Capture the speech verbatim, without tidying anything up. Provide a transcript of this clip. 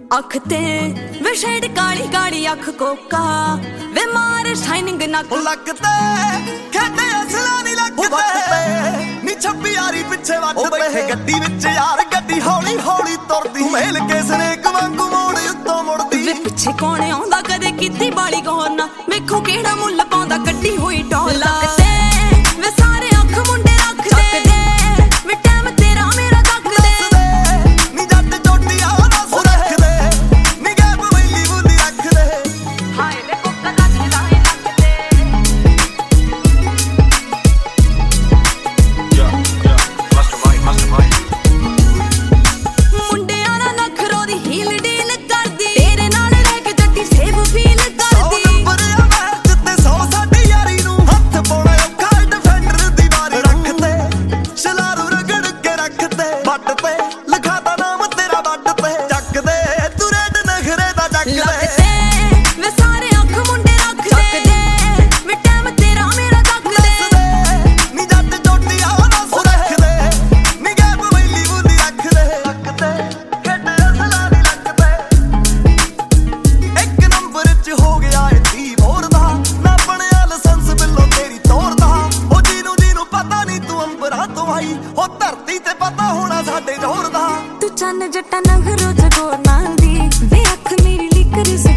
अख ते वे शेड काली काली अख कोका वे मार शाइनिंग नक लगते खेते असला नहीं लगते नी छब्बी यारी पिछे वटते गड्डी विच यार गड्डी हौली हौली तुरदी मेल के सनेक वांगू मोड़ उत्तों मुड़दी वे पिछे कौन आउंदा कदे कीती बाली गौर ना वेखो केड़ा मुੱਲ पाउंदा गड्डी होई टॉल लगते वे सारे अख मुंडे रख दे वे टाइम तेरा मेरा तक दे नी जट चोटियां दस रख दे नी गैप वैली बुली रख दे हाय वे कुत्ता नचदा है नचदे या या मास्टरमाइंड मास्टरमाइंड मुंडियां दा नखरो दी हील डील करदी तेरे नाल रह के जट्टी सेव फील करदी नंबर आ मैच ते सौ साडी यारी नू हत्थ पाउणा औखा डिफेंडर दी बारी रखते शलारू रगड़ के रखते बट ते लिखाता नाम तेरा बट ते जग दे तू रेड नखरे दा जग दे लगते वे सारे अख मुंडे रख दे वे टाइम तेरा मेरा तक दे नी जट चोटियां दस रख दे नी गैप वैली बुली रख दे लगते खेडे असला नहीं लगते एक नंबर च हो गया ए धी भोर दा ना बनया लाइसेंस बिल्लो तेरी तोर दा ओ जीनू जीनू पता नहीं तू अंबरां तो आई ओ धरती ते पता होना साडे जोर दा तू चन्न जट्टा नखरो जगोर नाल दी वे अख मेरी लिकर